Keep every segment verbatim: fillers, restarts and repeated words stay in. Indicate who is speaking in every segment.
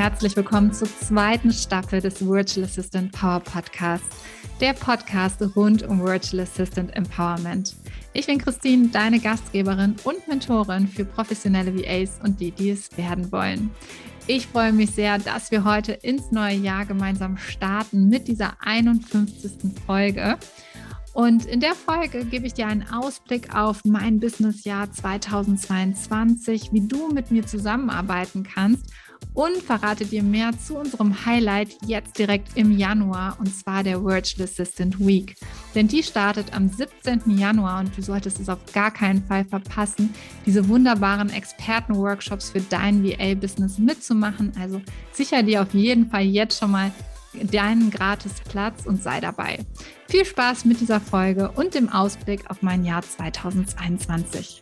Speaker 1: herzlich willkommen zur zweiten Staffel des Virtual Assistant Power Podcasts, der Podcast rund um Virtual Assistant Empowerment. Ich bin Christine, deine Gastgeberin und Mentorin für professionelle V As und die, die es werden wollen. Ich freue mich sehr, dass wir heute ins neue Jahr gemeinsam starten mit dieser einundfünfzigsten Folge. Und in der Folge gebe ich dir einen Ausblick auf mein Businessjahr zweitausendzweiundzwanzig, wie du mit mir zusammenarbeiten kannst und verrate dir mehr zu unserem Highlight jetzt direkt im Januar, und zwar der Virtual Assistant Week. Denn die startet am siebzehnten Januar und du solltest es auf gar keinen Fall verpassen, diese wunderbaren Experten-Workshops für dein V A-Business mitzumachen. Also sicher dir auf jeden Fall jetzt schon mal deinen Gratisplatz und sei dabei. Viel Spaß mit dieser Folge und dem Ausblick auf mein Jahr zweitausendzweiundzwanzig.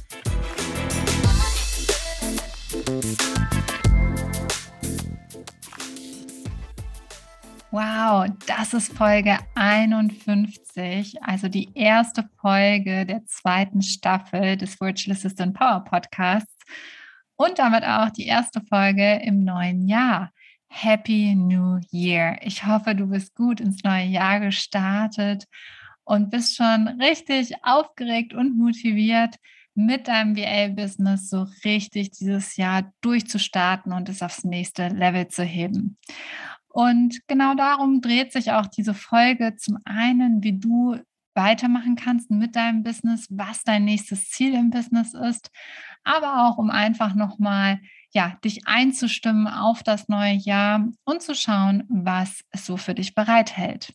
Speaker 1: Wow, das ist Folge einundfünfzig, also die erste Folge der zweiten Staffel des Virtual Assistant Power Podcasts und damit auch die erste Folge im neuen Jahr. Happy New Year! Ich hoffe, du bist gut ins neue Jahr gestartet und bist schon richtig aufgeregt und motiviert, mit deinem V A-Business so richtig dieses Jahr durchzustarten und es aufs nächste Level zu heben. Und genau darum dreht sich auch diese Folge. Zum einen, wie du weitermachen kannst mit deinem Business, was dein nächstes Ziel im Business ist, aber auch um einfach nochmal ja, dich einzustimmen auf das neue Jahr und zu schauen, was es so für dich bereithält.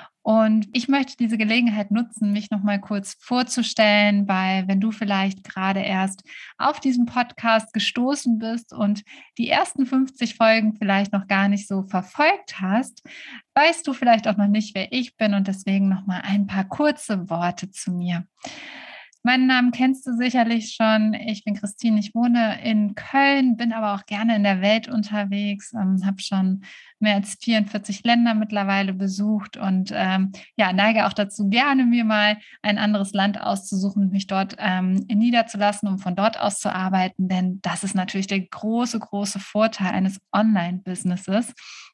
Speaker 1: Und ich möchte diese Gelegenheit nutzen, mich noch mal kurz vorzustellen, weil wenn du vielleicht gerade erst auf diesen Podcast gestoßen bist und die ersten fünfzig Folgen vielleicht noch gar nicht so verfolgt hast, weißt du vielleicht auch noch nicht, wer ich bin, und deswegen noch mal ein paar kurze Worte zu mir. Meinen Namen kennst du sicherlich schon. Ich bin Christine, ich wohne in Köln, bin aber auch gerne in der Welt unterwegs, ähm, habe schon mehr als vierundvierzig Länder mittlerweile besucht und ähm, ja, neige auch dazu, gerne mir mal ein anderes Land auszusuchen und mich dort ähm, niederzulassen, um von dort aus zu arbeiten, denn das ist natürlich der große, große Vorteil eines Online-Businesses.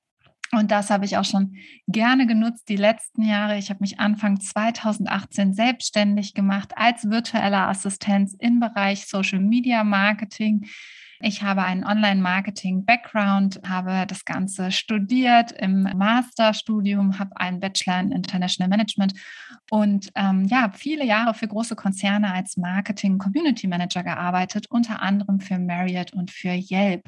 Speaker 1: Und das habe ich auch schon gerne genutzt die letzten Jahre. Ich habe mich Anfang zweitausendachtzehn selbstständig gemacht als virtuelle Assistenz im Bereich Social Media Marketing. Ich habe einen Online-Marketing-Background, habe das Ganze studiert im Masterstudium, habe einen Bachelor in International Management und ähm, ja, viele Jahre für große Konzerne als Marketing-Community-Manager gearbeitet, unter anderem für Marriott und für Yelp.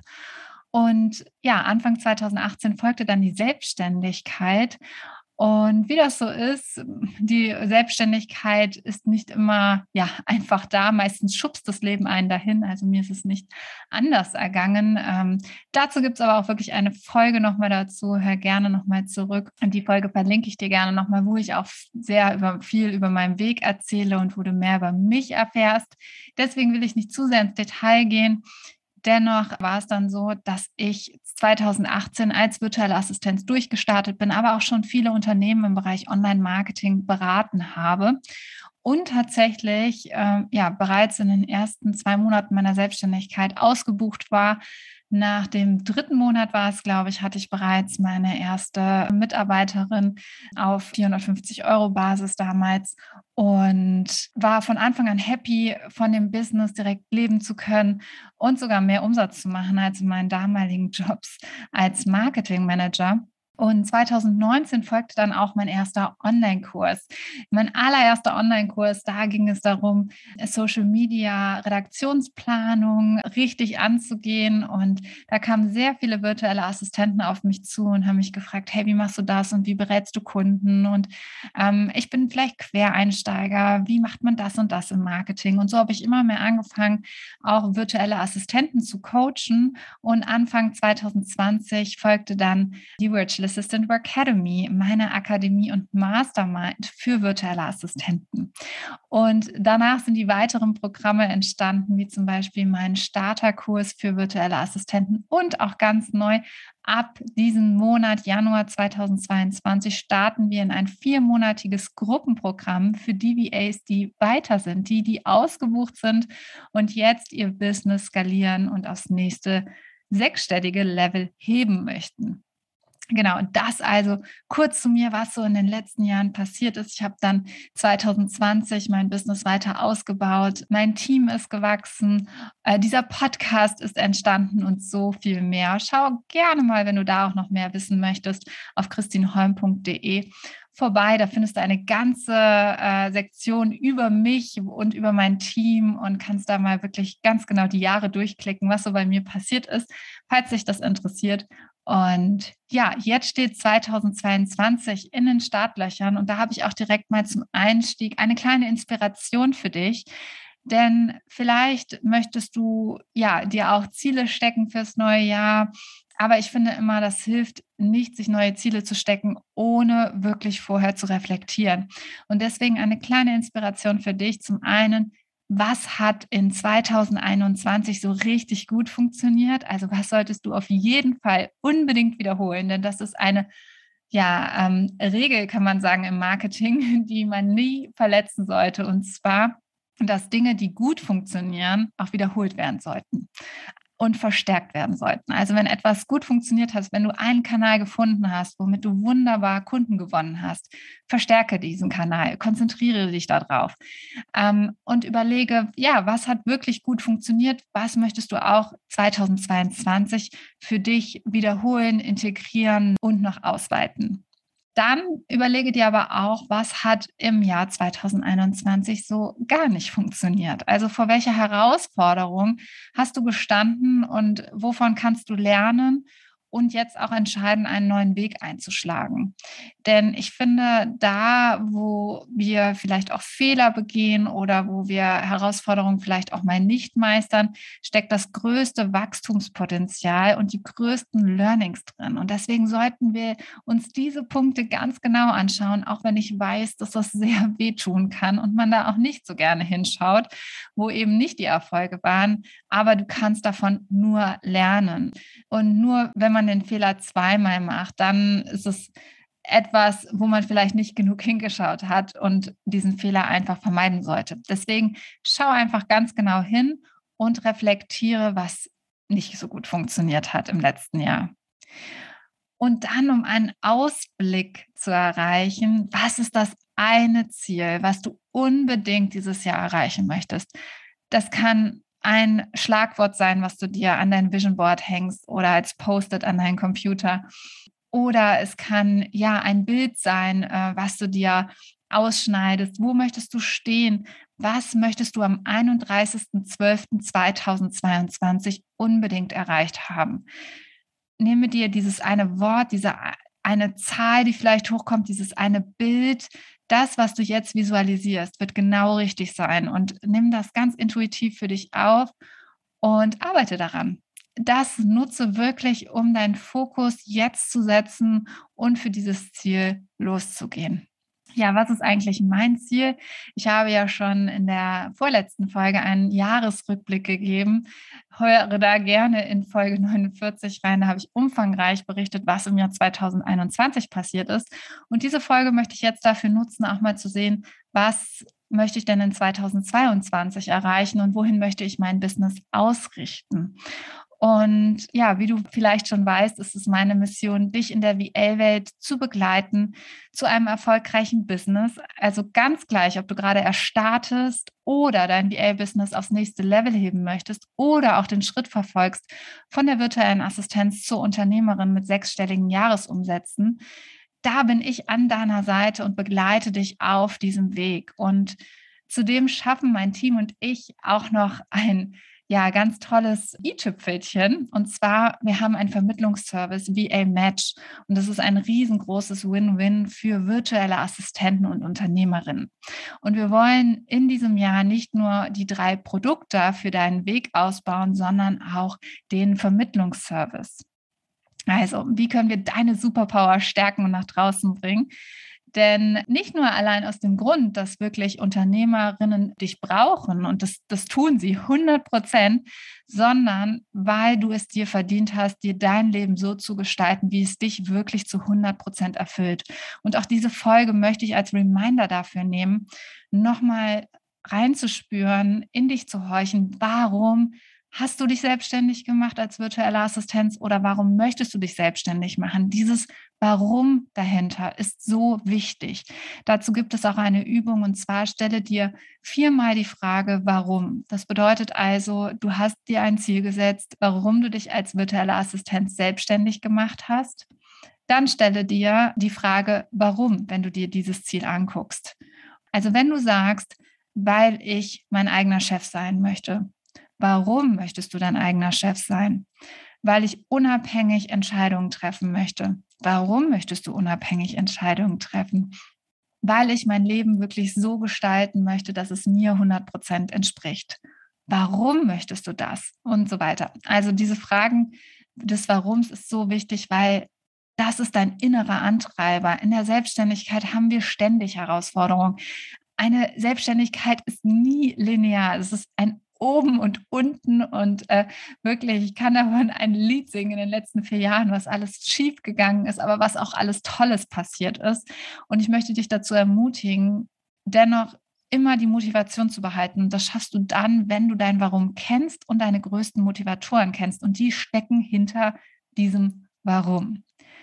Speaker 1: Und ja, Anfang zweitausendachtzehn folgte dann die Selbstständigkeit. Und wie das so ist, die Selbstständigkeit ist nicht immer ja, einfach da. Meistens schubst das Leben einen dahin. Also mir ist es nicht anders ergangen. Ähm, dazu gibt es aber auch wirklich eine Folge nochmal dazu. Hör gerne nochmal zurück. Und die Folge verlinke ich dir gerne nochmal, wo ich auch sehr über, viel über meinen Weg erzähle und wo du mehr über mich erfährst. Deswegen will ich nicht zu sehr ins Detail gehen. Dennoch war es dann so, dass ich zweitausendachtzehn als virtuelle Assistenz durchgestartet bin, aber auch schon viele Unternehmen im Bereich Online-Marketing beraten habe und tatsächlich äh, ja, bereits in den ersten zwei Monaten meiner Selbstständigkeit ausgebucht war. Nach dem dritten Monat war es, glaube ich, hatte ich bereits meine erste Mitarbeiterin auf vierhundertfünfzig Euro Basis damals und war von Anfang an happy, von dem Business direkt leben zu können und sogar mehr Umsatz zu machen als in meinen damaligen Jobs als Marketing Manager. Und zweitausendneunzehn folgte dann auch mein erster Online-Kurs. Mein allererster Online-Kurs, da ging es darum, Social Media, Redaktionsplanung richtig anzugehen. Und da kamen sehr viele virtuelle Assistenten auf mich zu und haben mich gefragt, hey, wie machst du das und wie berätst du Kunden? Und ähm, ich bin vielleicht Quereinsteiger, wie macht man das und das im Marketing? Und so habe ich immer mehr angefangen, auch virtuelle Assistenten zu coachen. Und Anfang zweitausendzwanzig folgte dann die Virtual Assistant Academy, meine Akademie und Mastermind für virtuelle Assistenten. Und danach sind die weiteren Programme entstanden, wie zum Beispiel mein Starterkurs für virtuelle Assistenten und auch ganz neu ab diesem Monat Januar zweitausendzweiundzwanzig starten wir in ein viermonatiges Gruppenprogramm für die V As, die weiter sind, die, die ausgebucht sind und jetzt ihr Business skalieren und aufs nächste sechsstellige Level heben möchten. Genau, und das also kurz zu mir, was so in den letzten Jahren passiert ist. Ich habe dann zwanzig zwanzig mein Business weiter ausgebaut, mein Team ist gewachsen, äh, dieser Podcast ist entstanden und so viel mehr. Schau gerne mal, wenn du da auch noch mehr wissen möchtest, auf christinholm punkt de vorbei. Da findest du eine ganze äh, Sektion über mich und über mein Team und kannst da mal wirklich ganz genau die Jahre durchklicken, was so bei mir passiert ist, falls dich das interessiert. Und ja, jetzt steht zwanzig zweiundzwanzig in den Startlöchern und da habe ich auch direkt mal zum Einstieg eine kleine Inspiration für dich. Denn vielleicht möchtest du ja dir auch Ziele stecken fürs neue Jahr. Aber ich finde immer, das hilft nicht, sich neue Ziele zu stecken, ohne wirklich vorher zu reflektieren. Und deswegen eine kleine Inspiration für dich. Zum einen, was hat in zwanzig einundzwanzig so richtig gut funktioniert? Also was solltest du auf jeden Fall unbedingt wiederholen? Denn das ist eine ja, ähm, Regel, kann man sagen, im Marketing, die man nie verletzen sollte. Und zwar, dass Dinge, die gut funktionieren, auch wiederholt werden sollten und verstärkt werden sollten. Also wenn etwas gut funktioniert hat, wenn du einen Kanal gefunden hast, womit du wunderbar Kunden gewonnen hast, verstärke diesen Kanal, konzentriere dich darauf ähm, und überlege, ja, was hat wirklich gut funktioniert, was möchtest du auch zwanzig zweiundzwanzig für dich wiederholen, integrieren und noch ausweiten. Dann überlege dir aber auch, was hat im Jahr zwanzig einundzwanzig so gar nicht funktioniert? Also vor welcher Herausforderung hast du gestanden und wovon kannst du lernen und jetzt auch entscheiden, einen neuen Weg einzuschlagen? Denn ich finde, da, wo wir vielleicht auch Fehler begehen oder wo wir Herausforderungen vielleicht auch mal nicht meistern, steckt das größte Wachstumspotenzial und die größten Learnings drin. Und deswegen sollten wir uns diese Punkte ganz genau anschauen, auch wenn ich weiß, dass das sehr wehtun kann und man da auch nicht so gerne hinschaut, wo eben nicht die Erfolge waren. Aber du kannst davon nur lernen. Und nur wenn man den Fehler zweimal macht, dann ist es etwas, wo man vielleicht nicht genug hingeschaut hat und diesen Fehler einfach vermeiden sollte. Deswegen schau einfach ganz genau hin und reflektiere, was nicht so gut funktioniert hat im letzten Jahr. Und dann, um einen Ausblick zu erreichen, was ist das eine Ziel, was du unbedingt dieses Jahr erreichen möchtest? Das kann ein Schlagwort sein, was du dir an dein Vision Board hängst oder als Post-it an deinen Computer. Oder es kann ja ein Bild sein, äh, was du dir ausschneidest. Wo möchtest du stehen? Was möchtest du am einunddreißigsten zwölften zweitausendzweiundzwanzig unbedingt erreicht haben? Nehme dir dieses eine Wort, diese eine Zahl, die vielleicht hochkommt, dieses eine Bild, das, was du jetzt visualisierst, wird genau richtig sein und nimm das ganz intuitiv für dich auf und arbeite daran. Das nutze wirklich, um deinen Fokus jetzt zu setzen und für dieses Ziel loszugehen. Ja, was ist eigentlich mein Ziel? Ich habe ja schon in der vorletzten Folge einen Jahresrückblick gegeben. Höre da gerne in Folge neunundvierzig rein. Da habe ich umfangreich berichtet, was im Jahr zwanzig einundzwanzig passiert ist. Und diese Folge möchte ich jetzt dafür nutzen, auch mal zu sehen, was möchte ich denn in zwanzig zweiundzwanzig erreichen und wohin möchte ich mein Business ausrichten. Und ja, wie du vielleicht schon weißt, ist es meine Mission, dich in der V A-Welt zu begleiten zu einem erfolgreichen Business. Also ganz gleich, ob du gerade erst startest oder dein V A-Business aufs nächste Level heben möchtest oder auch den Schritt verfolgst von der virtuellen Assistenz zur Unternehmerin mit sechsstelligen Jahresumsätzen. Da bin ich an deiner Seite und begleite dich auf diesem Weg. Und zudem schaffen mein Team und ich auch noch ein ja, ganz tolles i-Tüpfelchen. Und zwar, wir haben einen Vermittlungsservice V A Match. Und das ist ein riesengroßes Win-Win für virtuelle Assistenten und Unternehmerinnen. Und wir wollen in diesem Jahr nicht nur die drei Produkte für deinen Weg ausbauen, sondern auch den Vermittlungsservice. Also, wie können wir deine Superpower stärken und nach draußen bringen? Denn nicht nur allein aus dem Grund, dass wirklich Unternehmerinnen dich brauchen und das, das tun sie hundert Prozent, sondern weil du es dir verdient hast, dir dein Leben so zu gestalten, wie es dich wirklich zu hundert Prozent erfüllt. Und auch diese Folge möchte ich als Reminder dafür nehmen, nochmal reinzuspüren, in dich zu horchen, warum Hast du dich selbstständig gemacht als virtuelle Assistenz oder warum möchtest du dich selbstständig machen? Dieses Warum dahinter ist so wichtig. Dazu gibt es auch eine Übung und zwar stelle dir viermal die Frage, warum. Das bedeutet also, du hast dir ein Ziel gesetzt, warum du dich als virtuelle Assistenz selbstständig gemacht hast. Dann stelle dir die Frage, warum, wenn du dir dieses Ziel anguckst. Also wenn du sagst, weil ich mein eigener Chef sein möchte. Warum möchtest du dein eigener Chef sein? Weil ich unabhängig Entscheidungen treffen möchte. Warum möchtest du unabhängig Entscheidungen treffen? Weil ich mein Leben wirklich so gestalten möchte, dass es mir hundert Prozent entspricht. Warum möchtest du das? Und so weiter. Also diese Fragen des Warums ist so wichtig, weil das ist dein innerer Antreiber. In der Selbstständigkeit haben wir ständig Herausforderungen. Eine Selbstständigkeit ist nie linear. Es ist ein Oben und Unten und äh, wirklich, ich kann davon ein Lied singen in den letzten vier Jahren, was alles schief gegangen ist, aber was auch alles Tolles passiert ist. Und ich möchte dich dazu ermutigen, dennoch immer die Motivation zu behalten. Das schaffst du dann, wenn du dein Warum kennst und deine größten Motivatoren kennst. Und die stecken hinter diesem Warum.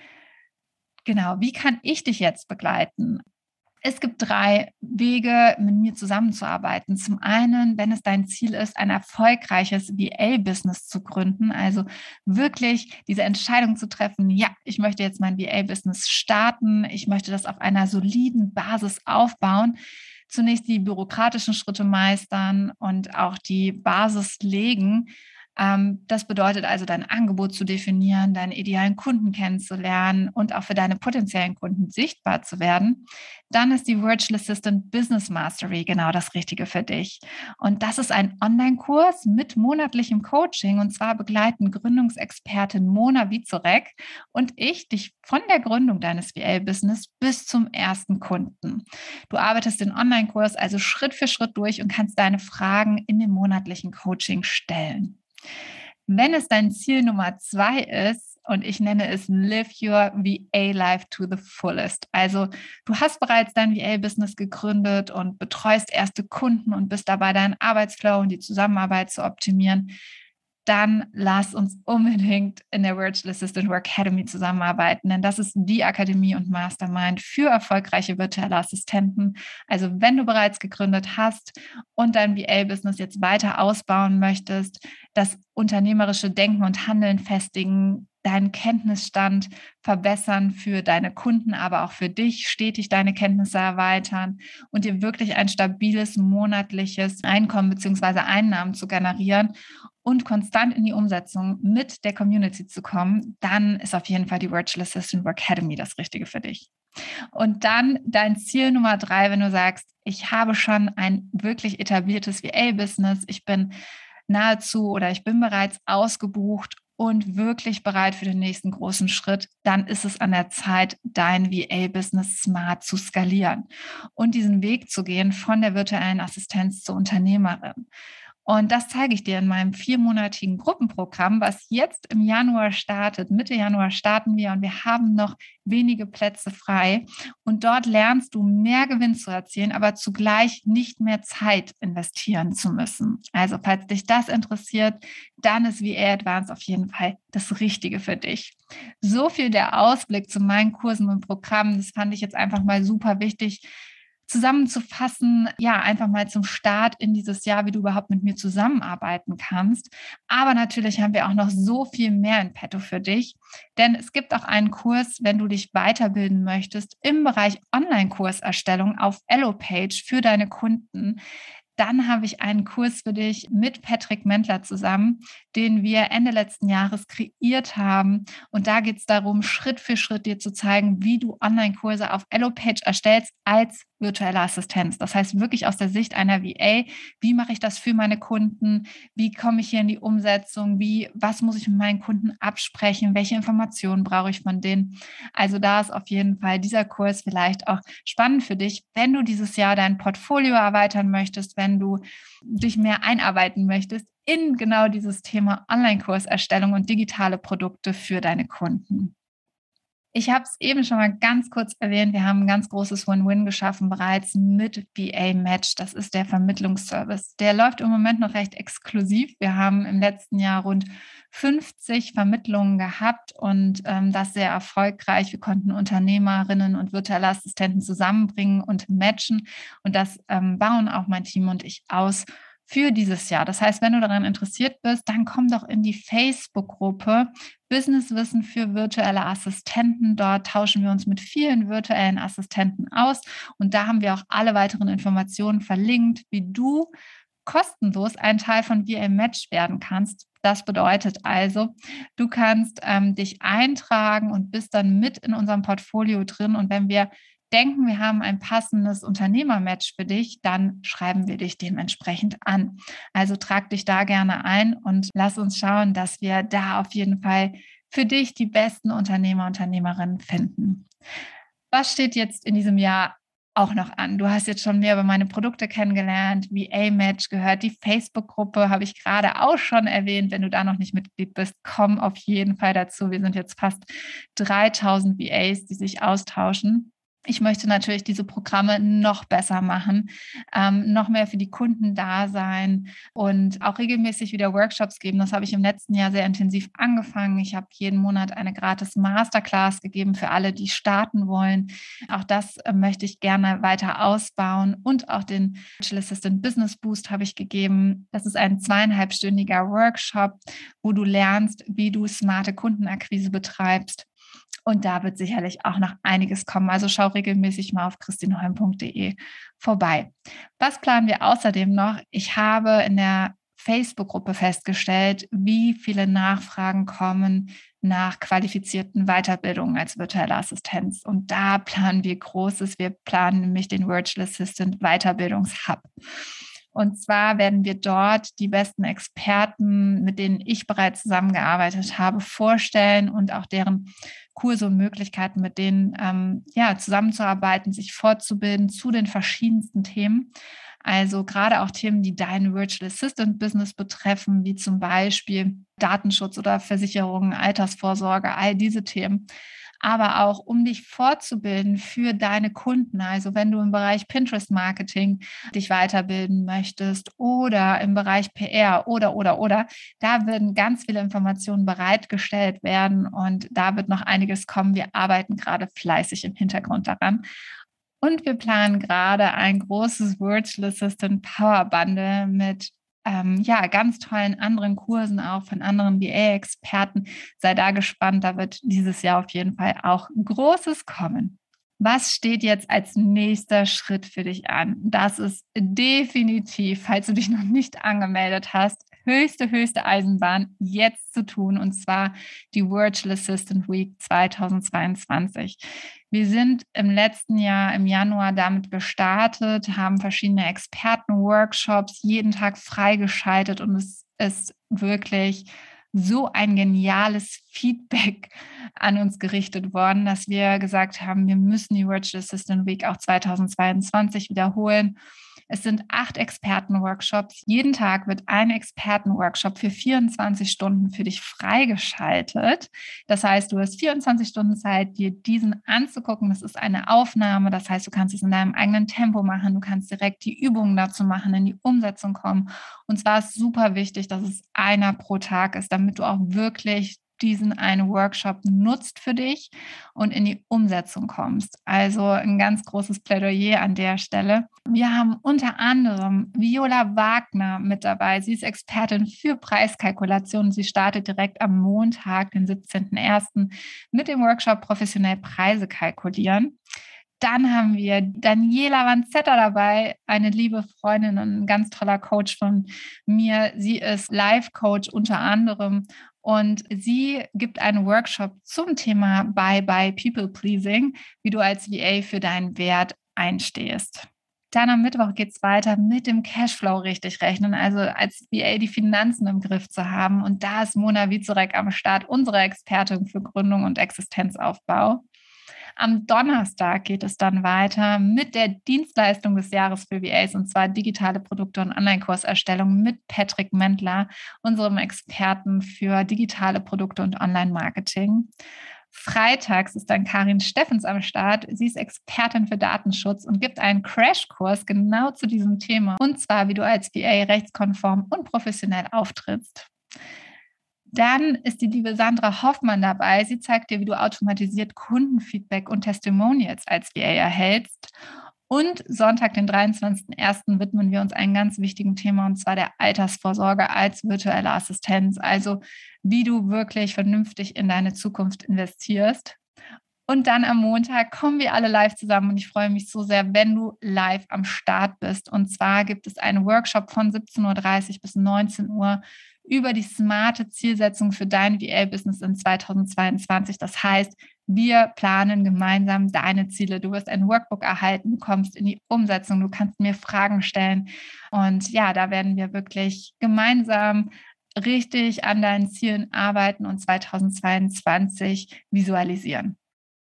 Speaker 1: Genau, wie kann ich dich jetzt begleiten? Es gibt drei Wege, mit mir zusammenzuarbeiten. Zum einen, wenn es dein Ziel ist, ein erfolgreiches V A-Business zu gründen, also wirklich diese Entscheidung zu treffen, ja, ich möchte jetzt mein V A-Business starten, ich möchte das auf einer soliden Basis aufbauen, zunächst die bürokratischen Schritte meistern und auch die Basis legen. Ähm, das bedeutet also, dein Angebot zu definieren, deinen idealen Kunden kennenzulernen und auch für deine potenziellen Kunden sichtbar zu werden. Dann ist die Virtual Assistant Business Mastery genau das Richtige für dich. Und das ist ein Online-Kurs mit monatlichem Coaching. Und zwar begleiten Gründungsexpertin Mona Wiezorek und ich dich von der Gründung deines V A-Business bis zum ersten Kunden. Du arbeitest den Online-Kurs also Schritt für Schritt durch und kannst deine Fragen in dem monatlichen Coaching stellen. Wenn es dein Ziel Nummer zwei ist, und ich nenne es Live Your V A Life to the Fullest. Also du hast bereits dein V A-Business gegründet und betreust erste Kunden und bist dabei, deinen Arbeitsflow und die Zusammenarbeit zu optimieren, dann lass uns unbedingt in der Virtual Assistant Work Academy zusammenarbeiten, denn das ist die Akademie und Mastermind für erfolgreiche virtuelle Assistenten. Also wenn du bereits gegründet hast und dein V A-Business jetzt weiter ausbauen möchtest, das unternehmerische Denken und Handeln festigen, deinen Kenntnisstand verbessern für deine Kunden, aber auch für dich, stetig deine Kenntnisse erweitern und dir wirklich ein stabiles monatliches Einkommen bzw. Einnahmen zu generieren und konstant in die Umsetzung mit der Community zu kommen, dann ist auf jeden Fall die Virtual Assistant Work Academy das Richtige für dich. Und dann dein Ziel Nummer drei, wenn du sagst, ich habe schon ein wirklich etabliertes V A-Business, ich bin nahezu oder ich bin bereits ausgebucht und wirklich bereit für den nächsten großen Schritt, dann ist es an der Zeit, dein V A-Business smart zu skalieren und diesen Weg zu gehen von der virtuellen Assistenz zur Unternehmerin. Und das zeige ich dir in meinem viermonatigen Gruppenprogramm, was jetzt im Januar startet. Mitte Januar starten wir und wir haben noch wenige Plätze frei. Und dort lernst du mehr Gewinn zu erzielen, aber zugleich nicht mehr Zeit investieren zu müssen. Also falls dich das interessiert, dann ist V A Advanced auf jeden Fall das Richtige für dich. So viel der Ausblick zu meinen Kursen und Programmen. Das fand ich jetzt einfach mal super wichtig zusammenzufassen, ja, einfach mal zum Start in dieses Jahr, wie du überhaupt mit mir zusammenarbeiten kannst. Aber natürlich haben wir auch noch so viel mehr in petto für dich, denn es gibt auch einen Kurs, wenn du dich weiterbilden möchtest im Bereich Online-Kurserstellung auf Elopage für deine Kunden. Dann habe ich einen Kurs für dich mit Patrick Mentler zusammen, den wir Ende letzten Jahres kreiert haben. Und da geht es darum, Schritt für Schritt dir zu zeigen, wie du Online-Kurse auf Elopage erstellst als virtuelle Assistenz. Das heißt wirklich aus der Sicht einer V A, wie mache ich das für meine Kunden? Wie komme ich hier in die Umsetzung? Wie, was muss ich mit meinen Kunden absprechen? Welche Informationen brauche ich von denen? Also da ist auf jeden Fall dieser Kurs vielleicht auch spannend für dich, wenn du dieses Jahr dein Portfolio erweitern möchtest, wenn du dich mehr einarbeiten möchtest in genau dieses Thema Online-Kurserstellung und digitale Produkte für deine Kunden. Ich habe es eben schon mal ganz kurz erwähnt. Wir haben ein ganz großes Win-Win geschaffen bereits mit V A Match. Das ist der Vermittlungsservice. Der läuft im Moment noch recht exklusiv. Wir haben im letzten Jahr rund fünfzig Vermittlungen gehabt und ähm, das sehr erfolgreich. Wir konnten Unternehmerinnen und virtuelle Assistenten zusammenbringen und matchen. Und das ähm, bauen auch mein Team und ich aus für dieses Jahr. Das heißt, wenn du daran interessiert bist, dann komm doch in die Facebook-Gruppe Businesswissen für virtuelle Assistenten. Dort tauschen wir uns mit vielen virtuellen Assistenten aus und da haben wir auch alle weiteren Informationen verlinkt, wie du kostenlos ein Teil von V A Match werden kannst. Das bedeutet also, du kannst ähm, dich eintragen und bist dann mit in unserem Portfolio drin. Und wenn wir denken, wir haben ein passendes Unternehmermatch für dich, dann schreiben wir dich dementsprechend an. Also trag dich da gerne ein und lass uns schauen, dass wir da auf jeden Fall für dich die besten Unternehmer, Unternehmerinnen finden. Was steht jetzt in diesem Jahr auch noch an? Du hast jetzt schon mehr über meine Produkte kennengelernt, V A Match gehört, die Facebook-Gruppe habe ich gerade auch schon erwähnt. Wenn du da noch nicht Mitglied bist, komm auf jeden Fall dazu. Wir sind jetzt fast dreitausend V As, die sich austauschen. Ich möchte natürlich diese Programme noch besser machen, ähm, noch mehr für die Kunden da sein und auch regelmäßig wieder Workshops geben. Das habe ich im letzten Jahr sehr intensiv angefangen. Ich habe jeden Monat eine gratis Masterclass gegeben für alle, die starten wollen. Auch das äh, möchte ich gerne weiter ausbauen und auch den Virtual Assistant Business Boost habe ich gegeben. Das ist ein zweieinhalbstündiger Workshop, wo du lernst, wie du smarte Kundenakquise betreibst. Und da wird sicherlich auch noch einiges kommen. Also schau regelmäßig mal auf christinholm punkt de vorbei. Was planen wir außerdem noch? Ich habe in der Facebook-Gruppe festgestellt, wie viele Nachfragen kommen nach qualifizierten Weiterbildungen als virtuelle Assistenz. Und da planen wir Großes. Wir planen nämlich den Virtual Assistant Weiterbildungshub. Und zwar werden wir dort die besten Experten, mit denen ich bereits zusammengearbeitet habe, vorstellen und auch deren Kurse und Möglichkeiten, mit denen ähm, ja, zusammenzuarbeiten, sich fortzubilden zu den verschiedensten Themen. Also gerade auch Themen, die dein Virtual Assistant Business betreffen, wie zum Beispiel Datenschutz oder Versicherungen, Altersvorsorge, all diese Themen. Aber auch, um dich fortzubilden für deine Kunden. Also wenn du im Bereich Pinterest-Marketing dich weiterbilden möchtest oder im Bereich P R oder, oder, oder, da werden ganz viele Informationen bereitgestellt werden und da wird noch einiges kommen. Wir arbeiten gerade fleißig im Hintergrund daran. Und wir planen gerade ein großes Virtual Assistant Power Bundle mit ähm, ja, ganz tollen anderen Kursen auch von anderen V A-Experten. Sei da gespannt, da wird dieses Jahr auf jeden Fall auch Großes kommen. Was steht jetzt als nächster Schritt für dich an? Das ist definitiv, falls du dich noch nicht angemeldet hast, höchste, höchste Eisenbahn jetzt zu tun, und zwar die Virtual Assistant Week zweitausendzweiundzwanzig. Wir sind im letzten Jahr im Januar damit gestartet, haben verschiedene Experten-Workshops jeden Tag freigeschaltet und es ist wirklich so ein geniales Feedback an uns gerichtet worden, dass wir gesagt haben, wir müssen die Virtual Assistant Week auch zweitausendzweiundzwanzig wiederholen. Es sind acht Experten-Workshops. Jeden Tag wird ein Experten-Workshop für vierundzwanzig Stunden für dich freigeschaltet. Das heißt, du hast vierundzwanzig Stunden Zeit, dir diesen anzugucken. Das ist eine Aufnahme. Das heißt, du kannst es in deinem eigenen Tempo machen. Du kannst direkt die Übungen dazu machen, in die Umsetzung kommen. Und zwar ist super wichtig, dass es einer pro Tag ist, damit du auch wirklich diesen einen Workshop nutzt für dich und in die Umsetzung kommst. Also ein ganz großes Plädoyer an der Stelle. Wir haben unter anderem Viola Wagner mit dabei. Sie ist Expertin für Preiskalkulation. Sie startet direkt am Montag, den siebzehnten ersten mit dem Workshop Professionell Preise kalkulieren. Dann haben wir Daniela Vanzetta dabei, eine liebe Freundin und ein ganz toller Coach von mir. Sie ist Life-Coach unter anderem und sie gibt einen Workshop zum Thema Bye-Bye People-Pleasing, wie du als V A für deinen Wert einstehst. Dann am Mittwoch geht es weiter mit dem Cashflow richtig rechnen, also als V A die Finanzen im Griff zu haben. Und da ist Mona Wiezorek am Start, unsere Expertin für Gründung und Existenzaufbau. Am Donnerstag geht es dann weiter mit der Dienstleistung des Jahres für V As, und zwar digitale Produkte und Online-Kurserstellung mit Patrick Mendler, unserem Experten für digitale Produkte und Online-Marketing. Freitags ist dann Karin Steffens am Start. Sie ist Expertin für Datenschutz und gibt einen Crashkurs genau zu diesem Thema. Und zwar, wie du als V A rechtskonform und professionell auftrittst. Dann ist die liebe Sandra Hoffmann dabei. Sie zeigt dir, wie du automatisiert Kundenfeedback und Testimonials als V A erhältst. Und Sonntag, den dreiundzwanzigsten ersten widmen wir uns einem ganz wichtigen Thema, und zwar der Altersvorsorge als virtuelle Assistenz. Also wie du wirklich vernünftig in deine Zukunft investierst. Und dann am Montag kommen wir alle live zusammen und ich freue mich so sehr, wenn du live am Start bist. Und zwar gibt es einen Workshop von siebzehn Uhr dreißig bis neunzehn Uhr über die smarte Zielsetzung für dein V A-Business in zweitausendzweiundzwanzig. Das heißt, wir planen gemeinsam deine Ziele. Du wirst ein Workbook erhalten, du kommst in die Umsetzung, du kannst mir Fragen stellen. Und ja, da werden wir wirklich gemeinsam richtig an deinen Zielen arbeiten und zweitausendzweiundzwanzig visualisieren.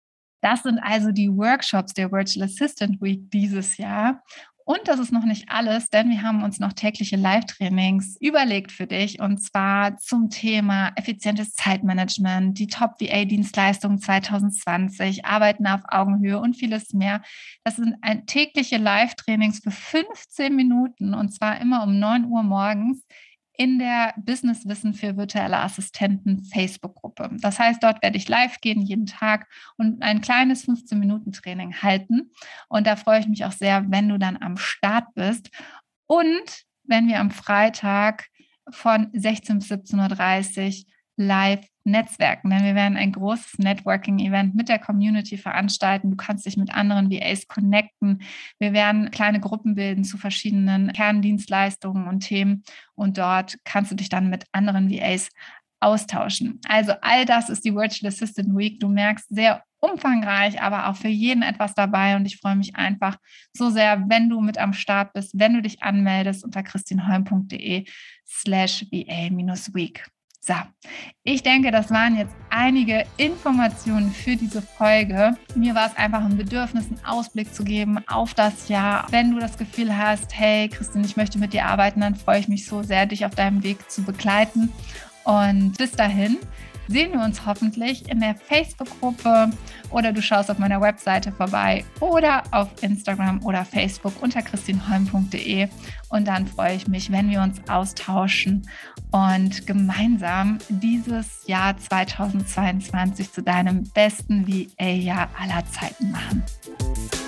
Speaker 1: Das sind also die Workshops der Virtual Assistant Week dieses Jahr. Und das ist noch nicht alles, denn wir haben uns noch tägliche Live-Trainings überlegt für dich, und zwar zum Thema effizientes Zeitmanagement, die Top-V A-Dienstleistungen zweitausendzwanzig, Arbeiten auf Augenhöhe und vieles mehr. Das sind ein, tägliche Live-Trainings für fünfzehn Minuten, und zwar immer um neun Uhr morgens in der Business-Wissen für virtuelle Assistenten Facebook-Gruppe. Das heißt, dort werde ich live gehen jeden Tag und ein kleines fünfzehn-Minuten-Training halten. Und da freue ich mich auch sehr, wenn du dann am Start bist. Und wenn wir am Freitag von sechzehn bis siebzehn Uhr dreißig live netzwerken, denn wir werden ein großes Networking-Event mit der Community veranstalten. Du kannst dich mit anderen V As connecten. Wir werden kleine Gruppen bilden zu verschiedenen Kerndienstleistungen und Themen, und dort kannst du dich dann mit anderen V As austauschen. Also all das ist die Virtual Assistant Week. Du merkst, sehr umfangreich, aber auch für jeden etwas dabei, und ich freue mich einfach so sehr, wenn du mit am Start bist, wenn du dich anmeldest unter christinholm.de slash va-week. So, ich denke, das waren jetzt einige Informationen für diese Folge. Mir war es einfach ein Bedürfnis, einen Ausblick zu geben auf das Jahr. Wenn du das Gefühl hast, hey Christine, ich möchte mit dir arbeiten, dann freue ich mich so sehr, dich auf deinem Weg zu begleiten. Und bis dahin sehen wir uns hoffentlich in der Facebook-Gruppe, oder du schaust auf meiner Webseite vorbei oder auf Instagram oder Facebook unter christinholm punkt de, und dann freue ich mich, wenn wir uns austauschen und gemeinsam dieses Jahr zweitausendzweiundzwanzig zu deinem besten V A-Jahr aller Zeiten machen.